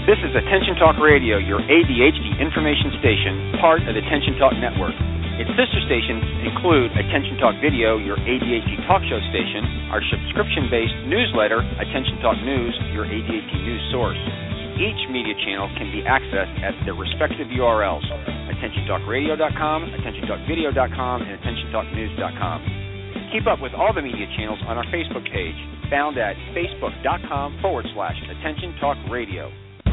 This is Attention Talk Radio, your ADHD information station, part of the Attention Talk Network. Its sister stations include Attention Talk Video, your ADHD talk show station, our subscription-based newsletter, Attention Talk News, your ADHD news source. Each media channel can be accessed at their respective URLs, AttentionTalkRadio.com, AttentionTalkVideo.com, and AttentionTalkNews.com. Keep up with all the media channels on our Facebook page, found at Facebook.com/Attention Talk Radio.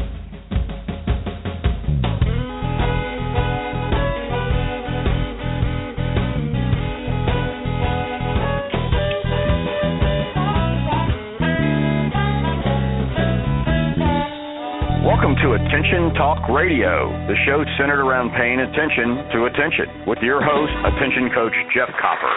Welcome to Attention Talk Radio, the show centered around paying attention to attention, with your host, Attention Coach Jeff Copper.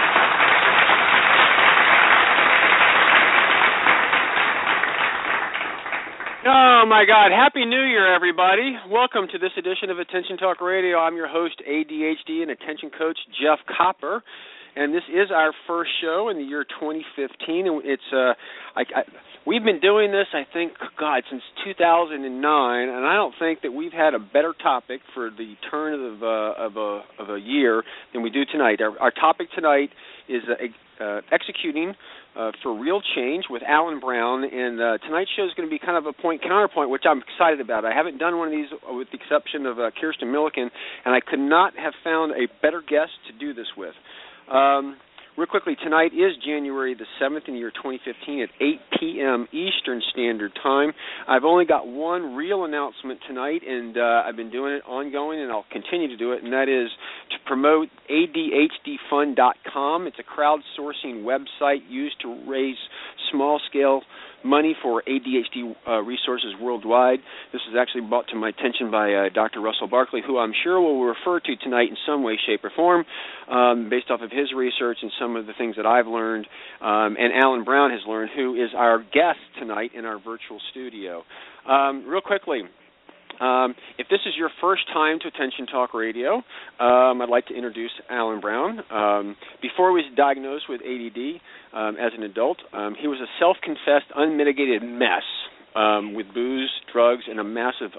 Oh, my God. Happy New Year, everybody. Welcome to this edition of Attention Talk Radio. I'm your host, ADHD and Attention Coach Jeff Copper, and this is our first show in the year 2015, and it's we've been doing this, I think, since 2009, and I don't think that we've had a better topic for the turn of a year than we do tonight. Our topic tonight is executing for real change with Alan Brown, and tonight's show is going to be kind of a counterpoint, which I'm excited about. I haven't done one of these with the exception of Kirsten Milliken, and I could not have found a better guest to do this with. Real quickly, tonight is January the 7th in the year 2015 at 8 p.m. Eastern Standard Time. I've only got one real announcement tonight, and I've been doing it ongoing, and I'll continue to do it, and that is to promote ADHDfund.com. It's a crowdsourcing website used to raise small-scale money for ADHD resources worldwide. This is actually brought to my attention by Dr. Russell Barkley, who I'm sure will refer to tonight in some way, shape, or form, based off of his research and some of the things that I've learned, and Alan Brown has learned, who is our guest tonight in our virtual studio. Real quickly, if this is your first time to Attention Talk Radio, I'd like to introduce Alan Brown. Before he was diagnosed with ADD as an adult, he was a self-confessed, unmitigated mess with booze, drugs, and a massive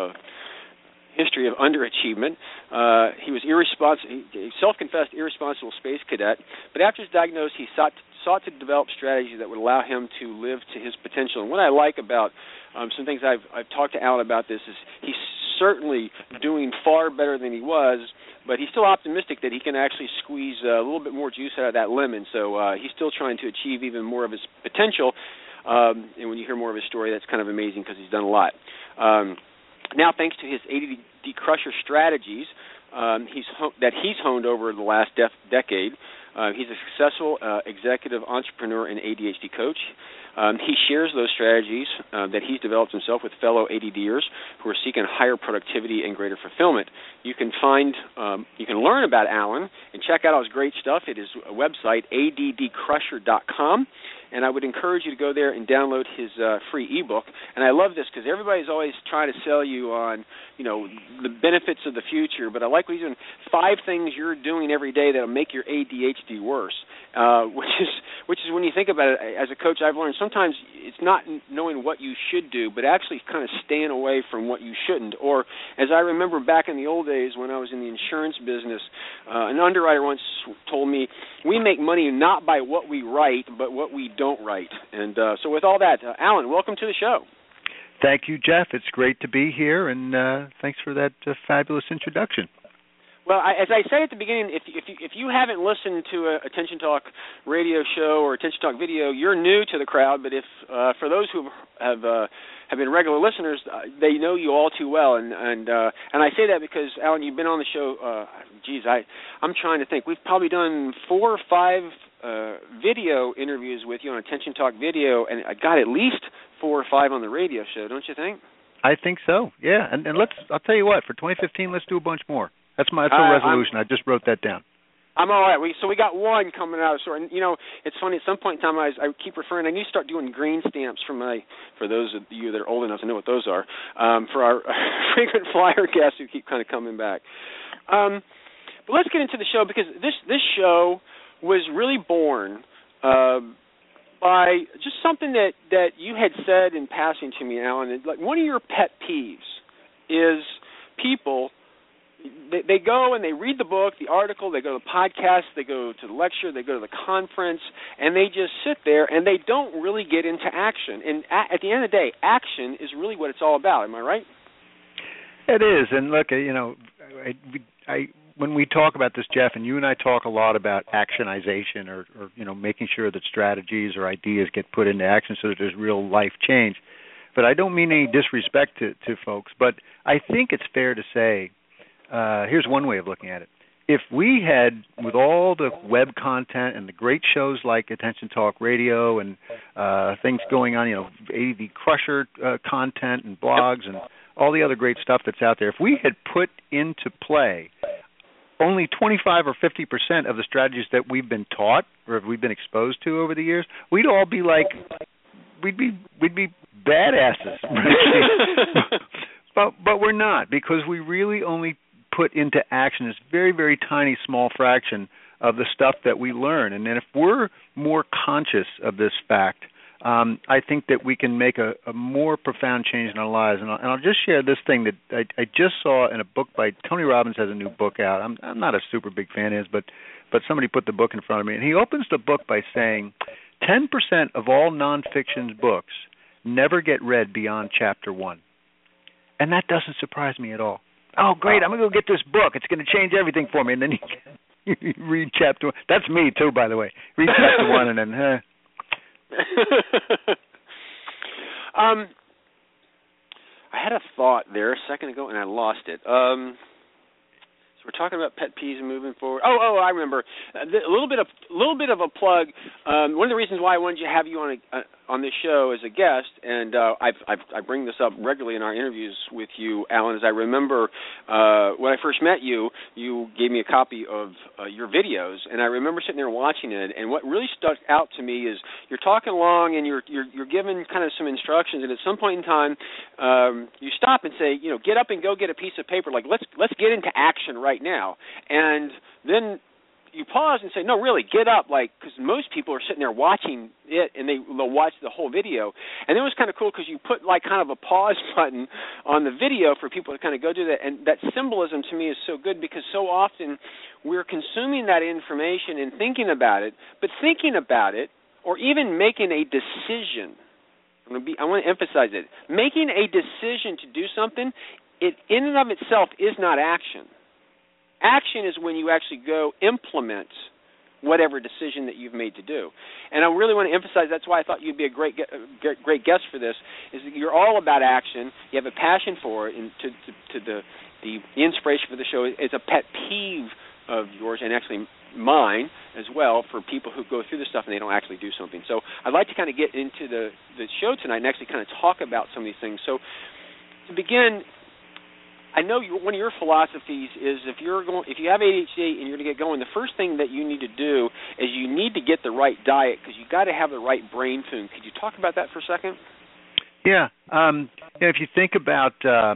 history of underachievement. He was self-confessed irresponsible space cadet, but after his diagnosis, he sought to develop strategies that would allow him to live to his potential. And what I like about some things I've talked to Alan about this is he's certainly doing far better than he was, but he's still optimistic that he can actually squeeze a little bit more juice out of that lemon. So he's still trying to achieve even more of his potential. And when you hear more of his story, that's kind of amazing because he's done a lot. Now, thanks to his ADD crusher strategies that he's honed over the last decade, he's a successful executive entrepreneur and ADHD coach. He shares those strategies that he's developed himself with fellow ADDers who are seeking higher productivity and greater fulfillment. You can learn about Alan and check out all his great stuff at his website, addcrusher.com. And I would encourage you to go there and download his free ebook. And I love this because everybody's always trying to sell you on, the benefits of the future. But I like what he's doing. 5 things you're doing every day that will make your ADHD worse. Which is when you think about it, as a coach, I've learned sometimes it's not knowing what you should do, but actually kind of staying away from what you shouldn't. Or as I remember back in the old days when I was in the insurance business, an underwriter once told me, we make money not by what we write, but what we don't write. And so with all that, Alan, welcome to the show. Thank you, Jeff. It's great to be here, and thanks for that fabulous introduction. Well, as I said at the beginning, if you haven't listened to a Attention Talk radio show or Attention Talk video, you're new to the crowd. But if for those who have been regular listeners, they know you all too well. And I say that because, Alan, you've been on the show. I'm trying to think. We've probably done 4 or 5 video interviews with you on Attention Talk Video, and I got at least 4 or 5 on the radio show. Don't you think? I think so. Yeah, and I'll tell you what. For 2015, let's do a bunch more. That's a resolution. I just wrote that down. I'm all right. So we got one coming out. And it's funny. At some point in time, I keep referring. I need to start doing green stamps for those of you that are old enough to know what those are. For our frequent flyer guests who keep kind of coming back. But let's get into the show because this show was really born by just something that you had said in passing to me, Alan. Like, one of your pet peeves is people. They go and they read the book, the article, they go to the podcast, they go to the lecture, they go to the conference, and they just sit there and they don't really get into action. And at the end of the day, action is really what it's all about. Am I right? It is. And look, when we talk about this, Jeff, and you and I talk a lot about actionization or making sure that strategies or ideas get put into action so that there's real life change. But I don't mean any disrespect to folks, but I think it's fair to say, here's one way of looking at it. If we had, with all the web content and the great shows like Attention Talk Radio and things going on, ADD Crusher content and blogs and all the other great stuff that's out there, if we had put into play only 25 or 50% of the strategies that we've been taught or we've been exposed to over the years, we'd all be like, we'd be badasses. But we're not, because we really only put into action this very, very tiny, small fraction of the stuff that we learn. And then if we're more conscious of this fact, I think that we can make a more profound change in our lives. And I'll just share this thing that I just saw in a book by Tony Robbins. Has a new book out. I'm not a super big fan of his, but somebody put the book in front of me. And he opens the book by saying 10% of all nonfiction books never get read beyond chapter 1. And that doesn't surprise me at all. Oh, great, I'm going to go get this book. It's going to change everything for me. And then you read chapter 1. That's me, too, by the way. Read chapter 1 and then, I had a thought there a second ago, and I lost it. So we're talking about pet peeves and moving forward. Oh, I remember. A little bit of a plug. One of the reasons why I wanted to have you on this show as a guest, and I bring this up regularly in our interviews with you, Alan, is I remember when I first met you, you gave me a copy of your videos, and I remember sitting there watching it. And what really stuck out to me is you're talking along and you're given kind of some instructions, and at some point in time, you stop and say, get up and go get a piece of paper. Like let's get into action right now. And then you pause and say, no, really, get up, because most people are sitting there watching it, and they'll watch the whole video. And it was kind of cool because you put kind of a pause button on the video for people to kind of go do that. And that symbolism to me is so good because so often we're consuming that information and thinking about it, but thinking about it or even making a decision, I want to emphasize it, making a decision to do something, it in and of itself is not action. Action is when you actually go implement whatever decision that you've made to do. And I really want to emphasize that's why I thought you'd be a great guest for this, is that you're all about action. You have a passion for it, and to the inspiration for the show is a pet peeve of yours and actually mine as well for people who go through this stuff and they don't actually do something. So I'd like to kind of get into the show tonight and actually kind of talk about some of these things. So to begin, I know one of your philosophies is if you have ADHD and you're going to get going, the first thing that you need to do is you need to get the right diet because you've got to have the right brain food. Could you talk about that for a second? Yeah. If you think about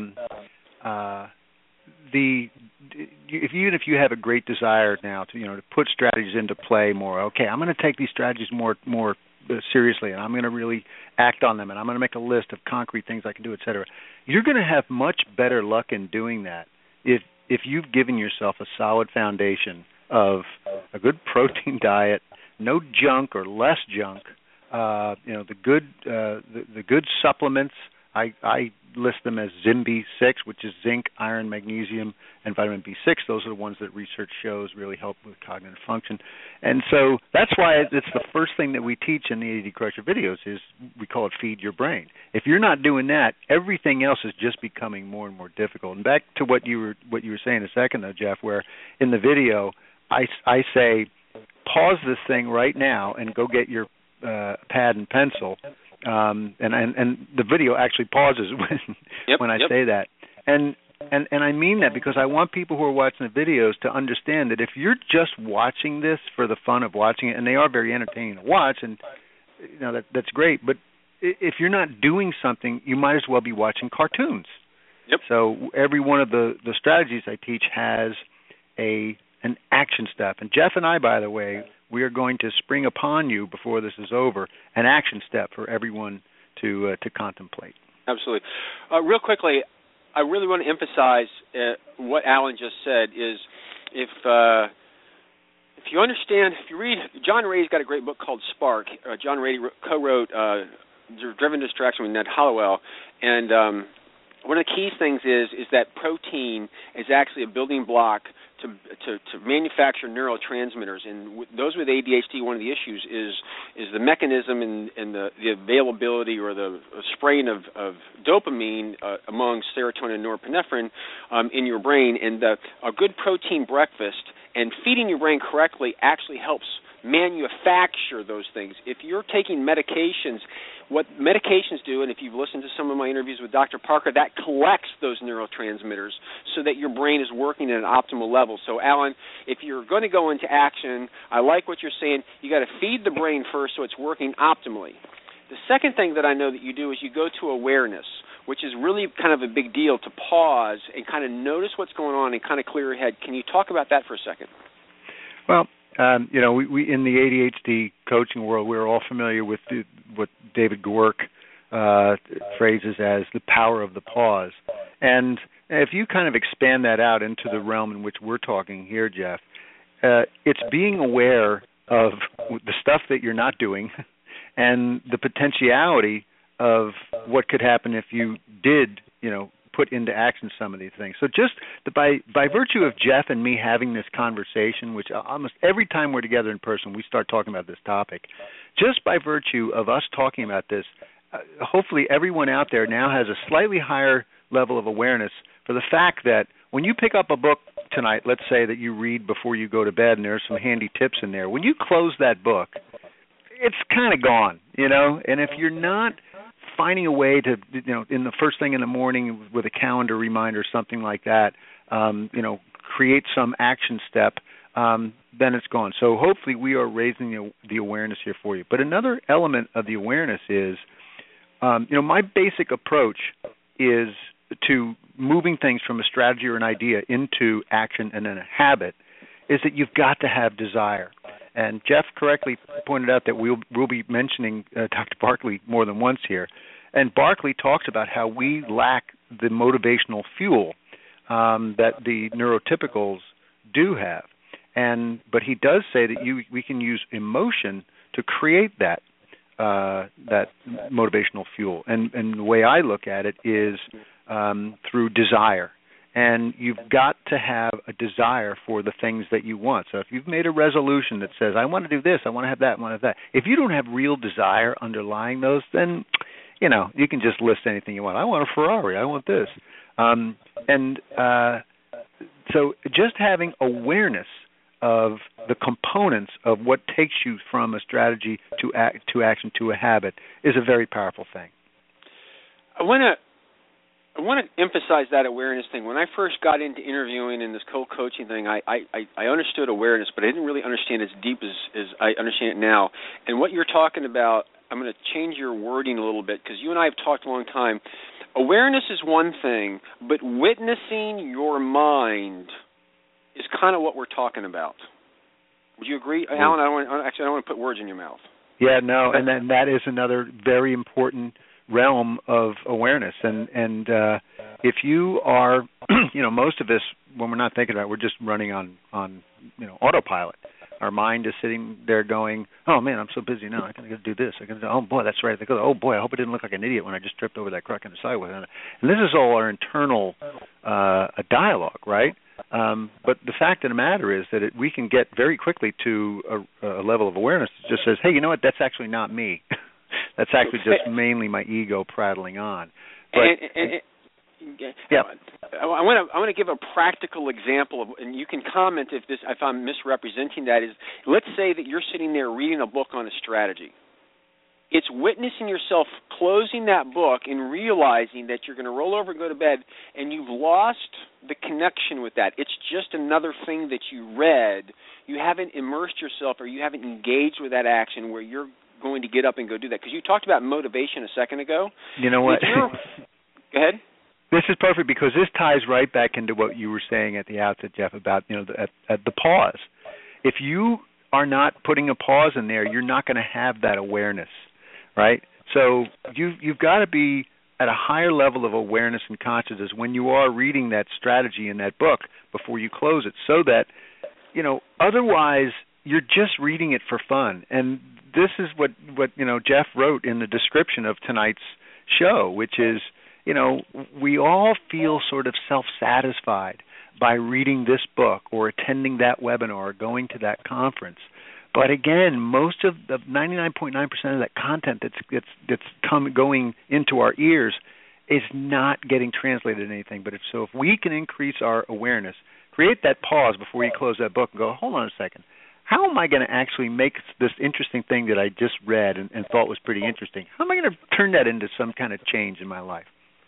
even if you have a great desire now to put strategies into play more, okay, I'm going to take these strategies more seriously, and I'm going to really act on them, and I'm going to make a list of concrete things I can do, et cetera. You're going to have much better luck in doing that if you've given yourself a solid foundation of a good protein diet, no junk or less junk, the good supplements. I list them as ZIMB-6, which is zinc, iron, magnesium, and vitamin B6. Those are the ones that research shows really help with cognitive function. And so that's why it's the first thing that we teach in the ADD Crusher videos is we call it feed your brain. If you're not doing that, everything else is just becoming more and more difficult. And back to what you were saying a second ago, Jeff, where in the video I say, pause this thing right now and go get your pad and pencil. And the video actually pauses when I say that, and I mean that because I want people who are watching the videos to understand that if you're just watching this for the fun of watching it, and they are very entertaining to watch, and that's great, but if you're not doing something, you might as well be watching cartoons. Yep. So every one of the strategies I teach has an action step, and Jeff and I, by the way, we are going to spring upon you before this is over an action step for everyone to contemplate. Absolutely. Real quickly, I really want to emphasize what Alan just said is if you understand, if you read, John Ray's got a great book called Spark. John Ray co-wrote Driven Distraction with Ned Hallowell, and one of the key things is that protein is actually a building block to manufacture neurotransmitters, and those with ADHD, one of the issues is the mechanism and the availability or the spraying of dopamine among serotonin and norepinephrine in your brain, and a good protein breakfast and feeding your brain correctly actually helps manufacture those things. If you're taking medications, what medications do, and if you've listened to some of my interviews with Dr. Parker, that collects those neurotransmitters so that your brain is working at an optimal level. So, Alan, if you're going to go into action, I like what you're saying. You got to feed the brain first so it's working optimally. The second thing that I know that you do is you go to awareness, which is really kind of a big deal, to pause and kind of notice what's going on and kind of clear your head. Can you talk about that for a second? Well, we in the ADHD coaching world, we're all familiar with what David Dwork phrases as the power of the pause. And if you kind of expand that out into the realm in which we're talking here, Jeff, it's being aware of the stuff that you're not doing and the potentiality of what could happen if you did, put into action some of these things. So just by virtue of Jeff and me having this conversation, which almost every time we're together in person, we start talking about this topic, just by virtue of us talking about this, hopefully everyone out there now has a slightly higher level of awareness for the fact that when you pick up a book tonight, let's say that you read before you go to bed and there's some handy tips in there, when you close that book, it's kind of gone, and if you're not finding a way to, in the first thing in the morning with a calendar reminder, something like that, create some action step, then it's gone. So hopefully we are raising the awareness here for you. But another element of the awareness is, my basic approach is to moving things from a strategy or an idea into action and then a habit, is that you've got to have desire. And Jeff correctly pointed out that we'll be mentioning Dr. Barkley more than once here. And Barkley talks about how we lack the motivational fuel that the neurotypicals do have. But he does say that we can use emotion to create that motivational fuel. And the way I look at it is through desire. And you've got to have a desire for the things that you want. So if you've made a resolution that says, I want to do this, I want to have that, I want to have that. If you don't have real desire underlying those, then, you can just list anything you want. I want a Ferrari. I want this. So just having awareness of the components of what takes you from a strategy to action to a habit is a very powerful thing. I want to emphasize that awareness thing. When I first got into interviewing and this co-coaching thing, I understood awareness, but I didn't really understand as deep as I understand it now. And what you're talking about, I'm going to change your wording a little bit because you and I have talked a long time. Awareness is one thing, but witnessing your mind is kind of what we're talking about. Would you agree, Alan? I don't want to put words in your mouth. Yeah, no, and then that is another very important realm of awareness. And if you are, most of us, when we're not thinking about it, we're just running on autopilot. Our mind is sitting there going, oh, man, I'm so busy now. I got to do this. Oh, boy, that's right. Oh, boy, I hope I didn't look like an idiot when I just tripped over that crack in the sidewalk. And this is all our internal dialogue, right? But the fact of the matter is that we can get very quickly to a level of awareness that just says, hey, you know what, that's actually not me. That's actually just mainly my ego prattling on. But, yeah. I want to give a practical example of, and you can comment if I'm misrepresenting that. Is let's say that you're sitting there reading a book on a strategy. It's witnessing yourself closing that book and realizing that you're going to roll over and go to bed, and you've lost the connection with that. It's just another thing that you read. You haven't immersed yourself, or you haven't engaged with that action where you're going to get up and go do that. Because you talked about motivation a second ago. You know what? Go ahead. This is perfect because this ties right back into what you were saying at the outset, Jeff, about at the pause. If you are not putting a pause in there, you're not going to have that awareness, right? So you've got to be at a higher level of awareness and consciousness when you are reading that strategy in that book before you close it, so that, otherwise you're just reading it for fun. And this is what Jeff wrote in the description of tonight's show, which is, we all feel sort of self-satisfied by reading this book or attending that webinar or going to that conference. But again, most of the 99.9% of that content that's going into our ears is not getting translated into anything. But if we can increase our awareness, create that pause before you close that book and go, hold on a second, how am I going to actually make this interesting thing that I just read and thought was pretty interesting? How am I going to turn that into some kind of change in my life?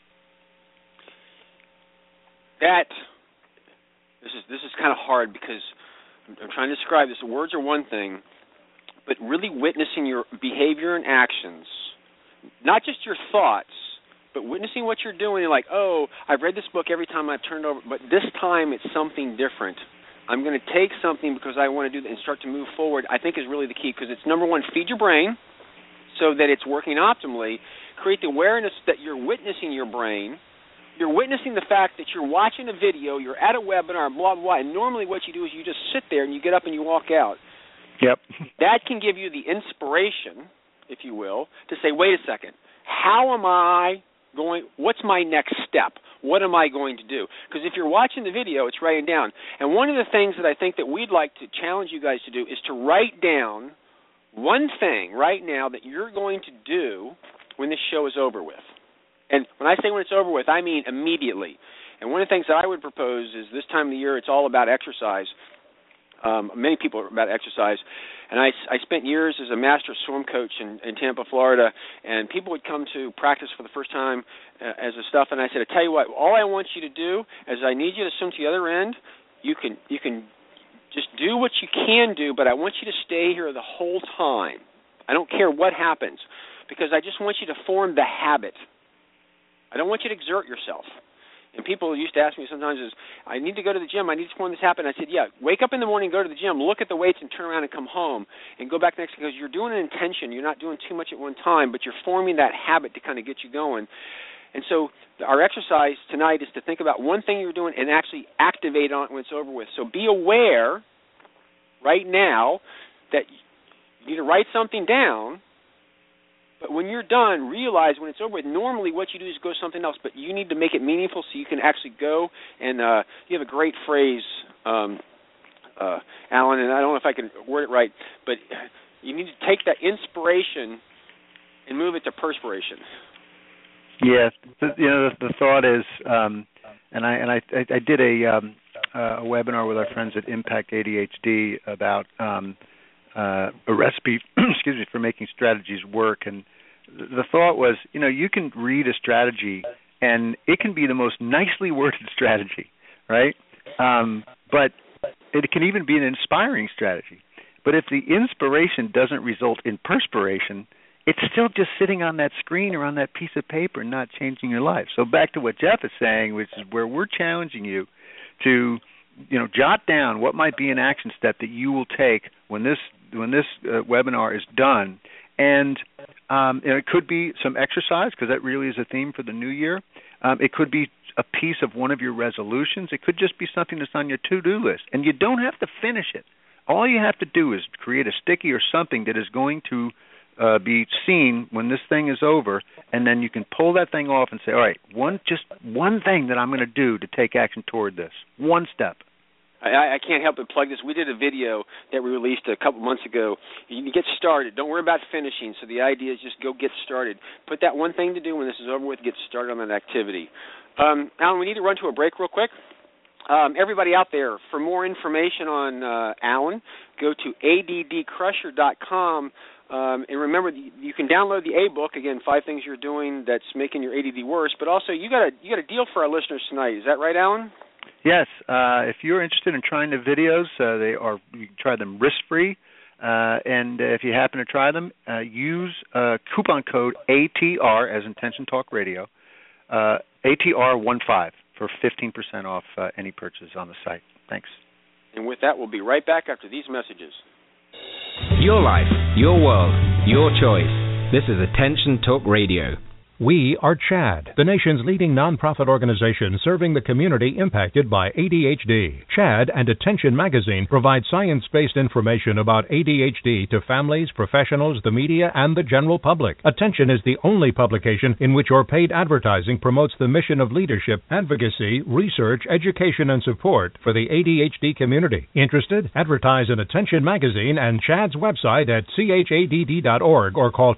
This is kind of hard because I'm trying to describe this. The words are one thing, but really witnessing your behavior and actions, not just your thoughts, but witnessing what you're doing. You're like, oh, I've read this book every time I've turned over, but this time it's something different. I'm going to take something because I want to do that and start to move forward, I think is really the key, because it's, number one, feed your brain so that it's working optimally. Create the awareness that you're witnessing your brain. You're witnessing the fact that you're watching a video, you're at a webinar, blah, blah, blah, and normally what you do is you just sit there and you get up and you walk out. Yep. That can give you the inspiration, if you will, to say, wait a second, how am I going, what's my next step? What am I going to do? Because if you're watching the video, it's writing down. And one of the things that I think that we'd like to challenge you guys to do is to write down one thing right now that you're going to do when this show is over with. And when I say when it's over with, I mean immediately. And one of the things that I would propose is this time of the year, it's all about exercise. Many people are about exercise. And I spent years as a master swim coach in Tampa, Florida, and people would come to practice for the first time as a stuff, and I said, I tell you what, all I want you to do is I need you to swim to the other end. You can just do what you can do, but I want you to stay here the whole time. I don't care what happens, because I just want you to form the habit. I don't want you to exert yourself. And people used to ask me sometimes, I need to go to the gym, I need to form this habit. And I said, yeah, wake up in the morning, go to the gym, look at the weights and turn around and come home and go back next, because you're doing an intention. You're not doing too much at one time, but you're forming that habit to kind of get you going. And so our exercise tonight is to think about one thing you're doing and actually activate on it when it's over with. So be aware right now that you need to write something down. But when you're done, realize when it's over with, normally what you do is go something else, but you need to make it meaningful so you can actually go. And you have a great phrase, Alan, and I don't know if I can word it right, but you need to take that inspiration and move it to perspiration. Yeah, the thought is, and I did a webinar with our friends at Impact ADHD about a recipe, for making strategies work. And the thought was, you can read a strategy, and it can be the most nicely worded strategy, right? But it can even be an inspiring strategy. But if the inspiration doesn't result in perspiration, it's still just sitting on that screen or on that piece of paper and not changing your life. So back to what Jeff is saying, which is where we're challenging you to, jot down what might be an action step that you will take when this webinar is done. And it could be some exercise, because that really is a theme for the new year. It could be a piece of one of your resolutions. It could just be something that's on your to-do list. And you don't have to finish it. All you have to do is create a sticky or something that is going to be seen when this thing is over, and then you can pull that thing off and say, all right, just one thing that I'm going to do to take action toward this. One step. I can't help but plug this. We did a video that we released a couple months ago. You get started. Don't worry about finishing. So the idea is just go get started. Put that one thing to do when this is over with, get started on that activity. Alan, we need to run to a break real quick. Everybody out there, for more information on Alan, go to addcrusher.com. And remember, you can download the A-book, again, 5 Things You're Doing That's Making Your ADD Worse. But also, you got a deal for our listeners tonight. Is that right, Alan? Yes. If you're interested in trying the videos, you can try them risk-free. And if you happen to try them, use coupon code ATR, as in Tension Talk Radio, ATR15 for 15% off any purchase on the site. Thanks. And with that, we'll be right back after these messages. Your life, your world, your choice. This is Attention Talk Radio. We are CHADD, the nation's leading nonprofit organization serving the community impacted by ADHD. CHADD and Attention Magazine provide science-based information about ADHD to families, professionals, the media, and the general public. Attention is the only publication in which your paid advertising promotes the mission of leadership, advocacy, research, education, and support for the ADHD community. Interested? Advertise in Attention Magazine and CHADD's website at chadd.org or call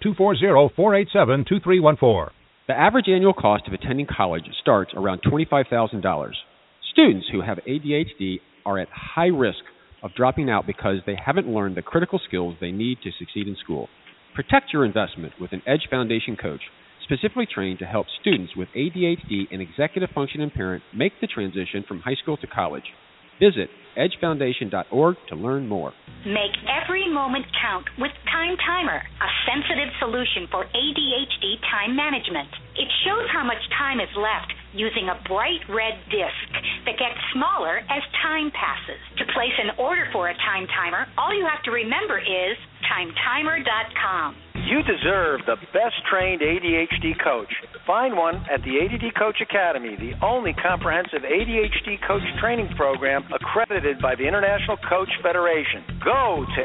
240-487-2314. The average annual cost of attending college starts around $25,000. Students who have ADHD are at high risk of dropping out because they haven't learned the critical skills they need to succeed in school. Protect your investment with an Edge Foundation coach, specifically trained to help students with ADHD and executive function impairment make the transition from high school to college. Visit edgefoundation.org to learn more. Make every moment count with Time Timer, a sensitive solution for ADHD time management. It shows how much time is left using a bright red disc that gets smaller as time passes. To place an order for a Time Timer, all you have to remember is timetimer.com. You deserve the best-trained ADHD coach. Find one at the ADD Coach Academy, the only comprehensive ADHD coach training program accredited by the International Coach Federation. Go to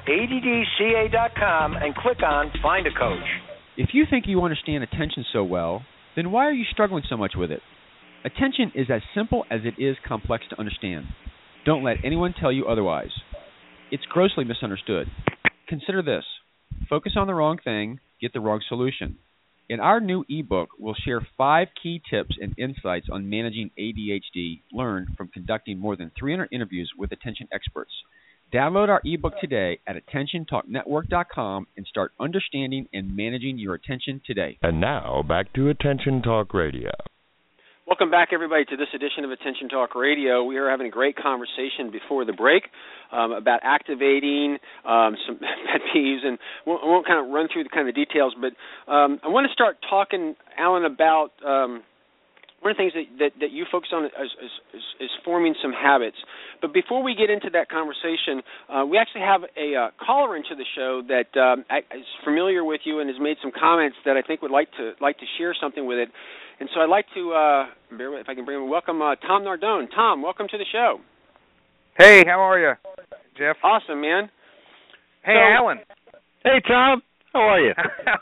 addca.com and click on Find a Coach. If you think you understand attention so well, then why are you struggling so much with it? Attention is as simple as it is complex to understand. Don't let anyone tell you otherwise. It's grossly misunderstood. Consider this. Focus on the wrong thing, get the wrong solution. In our new ebook, we'll share 5 key tips and insights on managing ADHD learned from conducting more than 300 interviews with attention experts. Download our ebook today at attentiontalknetwork.com and start understanding and managing your attention today. And now, back to Attention Talk Radio. Welcome back, everybody, to this edition of Attention Talk Radio. We are having a great conversation before the break about activating some pet peeves, and I won't kind of run through the kind of details, but I want to start talking, Alan, about one of the things that you focus on is forming some habits. But before we get into that conversation, we actually have a caller into the show that is familiar with you and has made some comments that I think would like to share something with it. And so I'd like to, if I can bring him, welcome Tom Nardone. Tom, welcome to the show. Hey, how are you, Jeff? Awesome, man. Hey, Alan. Hey, Tom. How are you?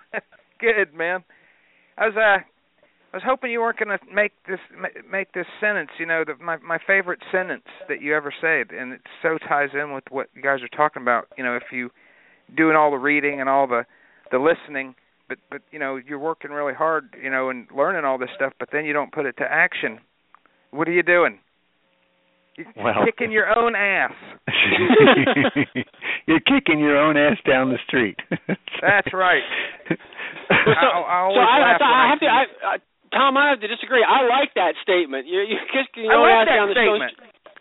Good, man. I was hoping you weren't going to make this sentence. You know, my favorite sentence that you ever said, and it so ties in with what you guys are talking about. You know, if you doing all the reading and all the listening. But you know, you're working really hard, you know, and learning all this stuff, but then you don't put it to action. What are you doing? You're kicking your own ass. You're kicking your own ass down the street. That's right. Tom, I have to disagree. I like that statement. You're kicking your own ass down the street.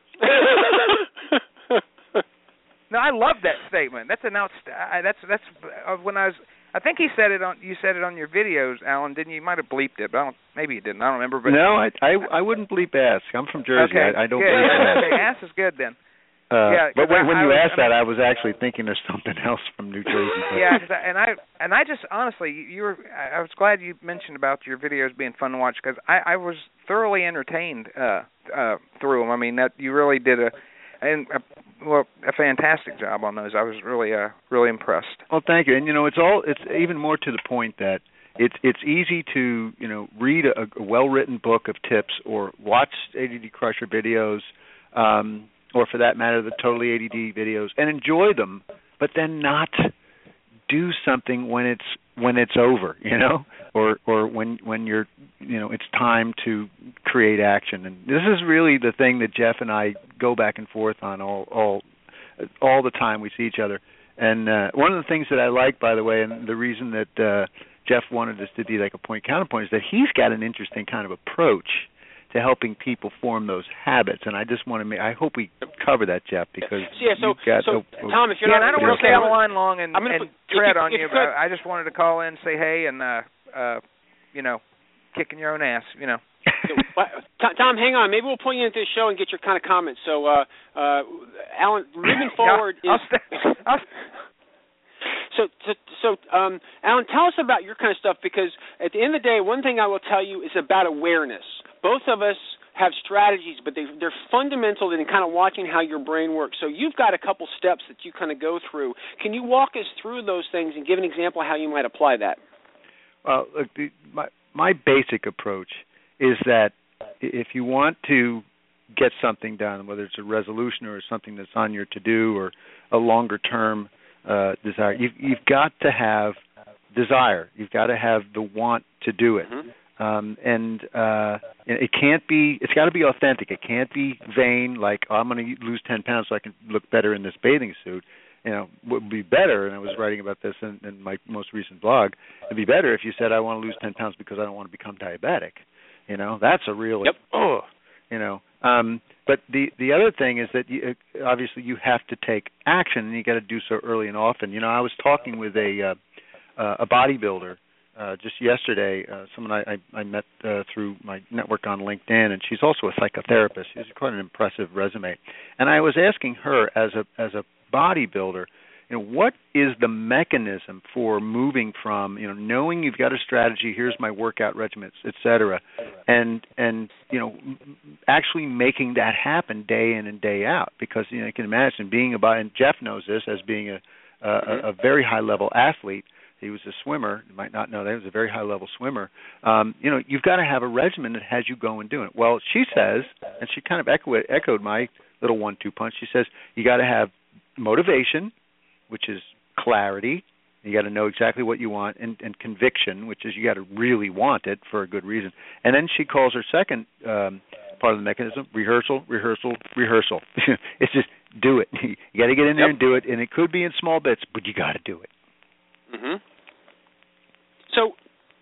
No, I love that statement. That's when I was. I think you said it on your videos, Alan, didn't you? You might have bleeped it, but maybe you didn't. I don't remember. But no, I wouldn't bleep ass. I'm from Jersey. Okay, I don't good. bleep ass. Okay, ass is good then. But when you asked that, I was actually thinking of something else from New Jersey. Yeah, and I just honestly, I was glad you mentioned about your videos being fun to watch because I was thoroughly entertained through them. I mean, that you really did a fantastic job on those. I was really impressed. Well, thank you. And you know, it's even more to the point that it's easy to, you know, read a well-written book of tips or watch ADD Crusher videos, or for that matter, the Totally ADD videos, and enjoy them, but then not do something when it's over, you know, or when you're, you know, it's time to create action. And this is really the thing that Jeff and I go back and forth on all the time we see each other. And one of the things that I like, by the way, and the reason that Jeff wanted us to be like a point counterpoint is that he's got an interesting kind of approach to helping people form those habits, and I just want to I hope we cover that, Jeff, because Tom, if you're not, I don't want to stay on the line long and tread on you, but I just wanted to call in and say hey and you know, kicking your own ass, you know. Tom, hang on. Maybe we'll pull you into the show and get your kind of comments. So, Alan, moving forward So, Alan, tell us about your kind of stuff, because at the end of the day, one thing I will tell you is about awareness. Both of us have strategies, but they're fundamental in kind of watching how your brain works. So you've got a couple steps that you kind of go through. Can you walk us through those things and give an example of how you might apply that? Well, look, my basic approach is that if you want to get something done, whether it's a resolution or something that's on your to-do or a longer-term desire, you've got to have desire. You've got to have the want to do it. And it can't be, it's got to be authentic. It can't be vain, like, oh, I'm going to lose 10 pounds so I can look better in this bathing suit. You know, would be better, and I was writing about this in my most recent blog, it'd be better if you said, I want to lose 10 pounds because I don't want to become diabetic. You know, that's a real, you know. But the other thing is that obviously you have to take action, and you got to do so early and often. You know, I was talking with a bodybuilder just yesterday, someone I met through my network on LinkedIn, and she's also a psychotherapist. She has quite an impressive resume. And I was asking her, as a bodybuilder, you know, what is the mechanism for moving from, you know, knowing you've got a strategy, here's my workout regimens, et cetera, and you know, actually making that happen day in and day out? Because, you know, you can imagine being and Jeff knows this as being a very high level athlete. He was a swimmer. You might not know that. He was a very high-level swimmer. You know, you've got to have a regimen that has you go and do it. Well, she says, and she kind of echoed my little 1-2 punch. She says you got to have motivation, which is clarity. You got to know exactly what you want, and conviction, which is you got to really want it for a good reason. And then she calls her second part of the mechanism rehearsal. It's just do it. You got to get in there and do it, and it could be in small bits, but you got to do it. Mm-hmm. So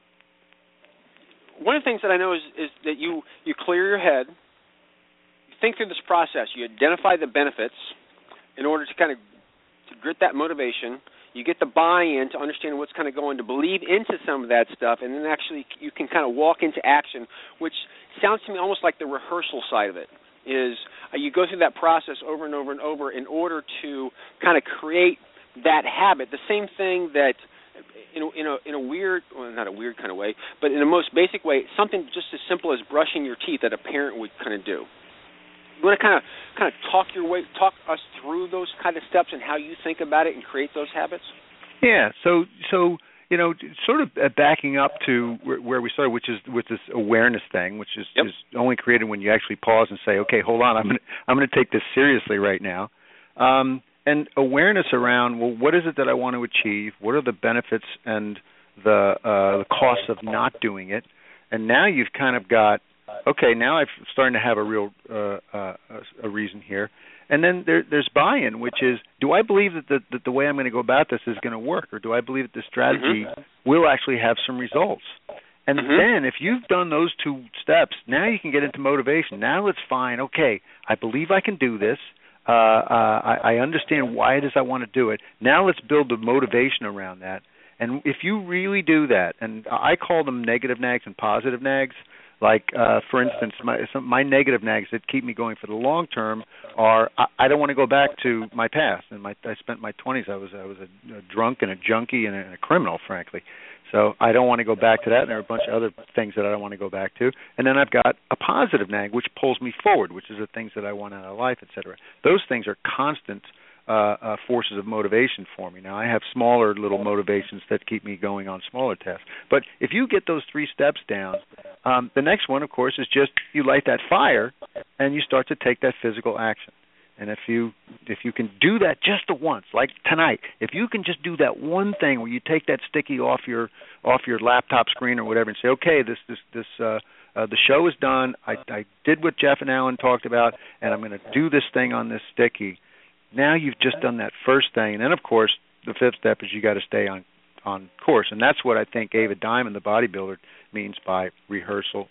one of the things that I know is that you clear your head, you think through this process, you identify the benefits in order to kind of to grit that motivation. You get the buy-in to understand what's kind of going to believe into some of that stuff, and then actually you can kind of walk into action, which sounds to me almost like the rehearsal side of it. Is you go through that process over and over and over in order to kind of create that habit. The same thing that in a weird, well, not a weird kind of way, but in the most basic way, something just as simple as brushing your teeth that a parent would kind of do. You want to kind of talk us through those kind of steps and how you think about it and create those habits? Yeah. So you know, sort of backing up to where we started, which is with this awareness thing, which is only created when you actually pause and say, okay, hold on, I'm going to take this seriously right now. And awareness around, well, what is it that I want to achieve? What are the benefits and the costs of not doing it? And now you've kind of got, okay, now I'm starting to have a real a reason here. And then there's buy-in, which is, do I believe that the way I'm going to go about this is going to work, or do I believe that the strategy will actually have some results? And then if you've done those 2 steps, now you can get into motivation. Now let's find, okay, I believe I can do this. I understand why it is I want to do it. Now let's build the motivation around that. And if you really do that, and I call them negative nags and positive nags, like, for instance, my negative nags that keep me going for the long term are I don't want to go back to my past. And I spent my 20s, I was a drunk and a junkie and a criminal, frankly. So I don't want to go back to that, and there are a bunch of other things that I don't want to go back to. And then I've got a positive nag, which pulls me forward, which is the things that I want out of life, et cetera. Those things are constant forces of motivation for me. Now, I have smaller little motivations that keep me going on smaller tasks. But if you get those 3 steps down, the next one, of course, is just you light that fire and you start to take that physical action. And if you can do that just once, like tonight, if you can just do that one thing where you take that sticky off your laptop screen or whatever and say, okay, the show is done. I did what Jeff and Alan talked about, and I'm going to do this thing on this sticky. Now you've just done that first thing, and then of course the 5th step is you got to stay on course, and that's what I think Ava Diamond, the bodybuilder, means by rehearsal.